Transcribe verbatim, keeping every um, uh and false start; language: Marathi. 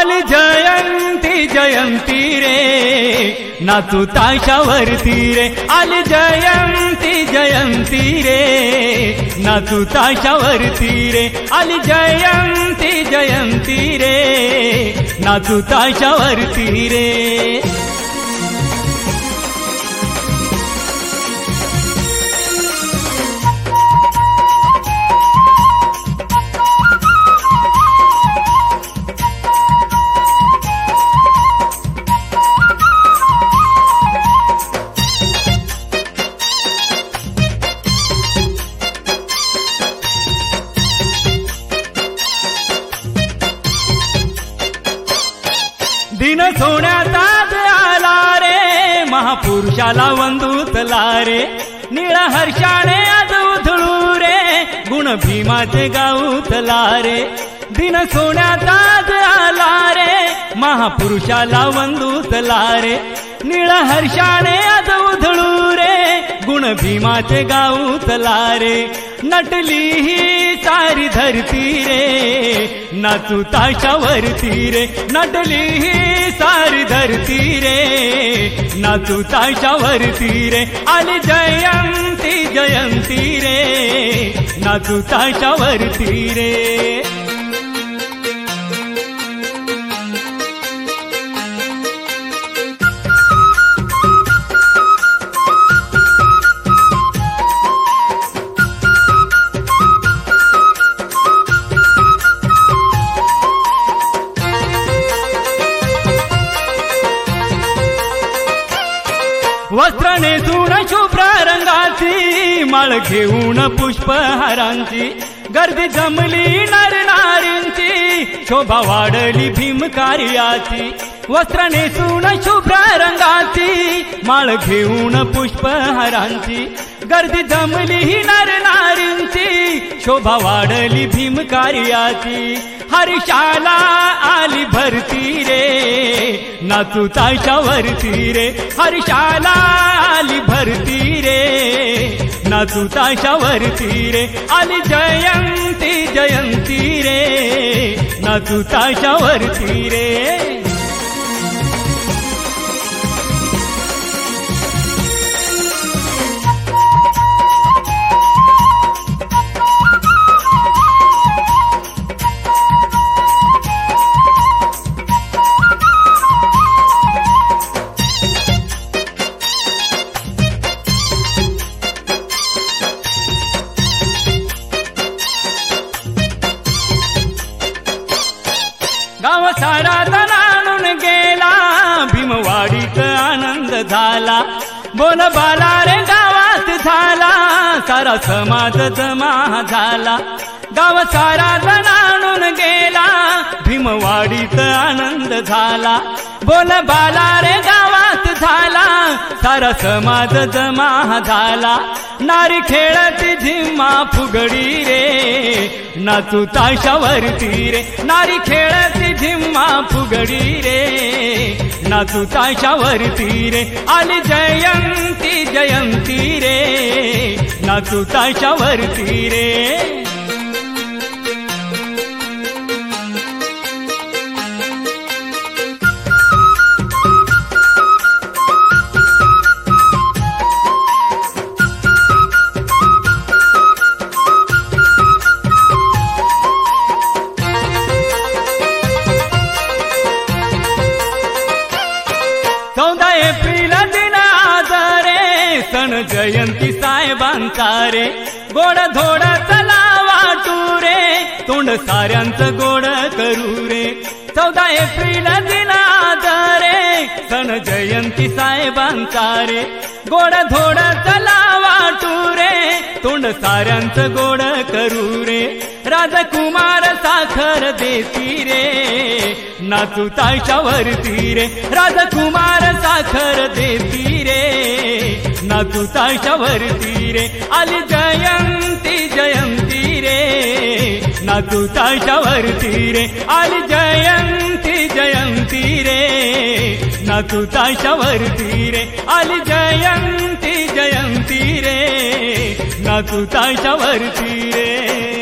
आली जयंती जयंती रे नाचू ताशावरती रे आली जयंती जयंती रे नाचू ताशावरती रे आली जयंती जयंती रे नाचू ताशावरती रे दिन सोन्याचा आला रे महापुरुषाला वंदूतला रे निळा हर्षाने आज उधळू रे गुण भीमाचे गाऊतला रे दिन सोन्याचा आला रे महापुरुषाला वंदूतला रे निळा हर्षाने आज उधळू रे गुण भीमाचे गाऊतला रे नटली ही सारी धरती रे नाचू ताशावरती रे नटली ही सारी धरती रे नाचू ताशावरती रे आली जयंती जयंती रे नाचू ताशावरती रे वस्त्र नेसून शुभ्र रंगाची माळ घेऊन पुष्पहारांची गर्दी जमली नर नारींची शोभा वाढली भीमकार्याची वस्त्र नेसून शुभ्र रंगाची माळ घेऊन पुष्पहारांची गर्दी जमली नर नारींची शोभा वाढली भीमकार्याची हर्षाला आली भरती रे नाचू ताशावरती रे हर्षाला आली भरती रे नाचू ताशावरती रे आली जयंती जयंती रे नाचू ताशावरती रे गाव सारा दणाणून गेला भीमवाडीत आनंद झाला बोल बाला रे गावात झाला सारा समाज जमा झाला गाव सारा दणाणून गेला भीमवाडीत आनंद झाला बोल बाला रे गावात झाला सारा समाज जमा झाला नारी खेळती झिम्मा फुगडी रे नाचू ताशावरती रे नारी खेळती झिम्मा फुगडी रे नाचू ताशावरती रे आली जयंती जयंती रे नाचू ताशावरती रे चौदा एप्रिल दिन आज रे सण जयंती साहेबांचा रे गोड धोड चला वाटू रे तोंड साऱ्यांचं गोड करू रे चौदा एप्रिल दिन आज रे सण जयंती साहेबांचा रे गोड धोड चला वाटू रे तोंड साऱ्यांचं गोड करू रे राजकुमार साखर देती रे नाचू ताशावरती रे राजकुमार साखर देती रे नाचू ताशावरती रे आली जयंती जयंती रे नाचू ताशावरती रे आली जयंती जयंती रे नाचू ताशावरती रे आली जयंती जयंती रे नाचू ताशावरती रे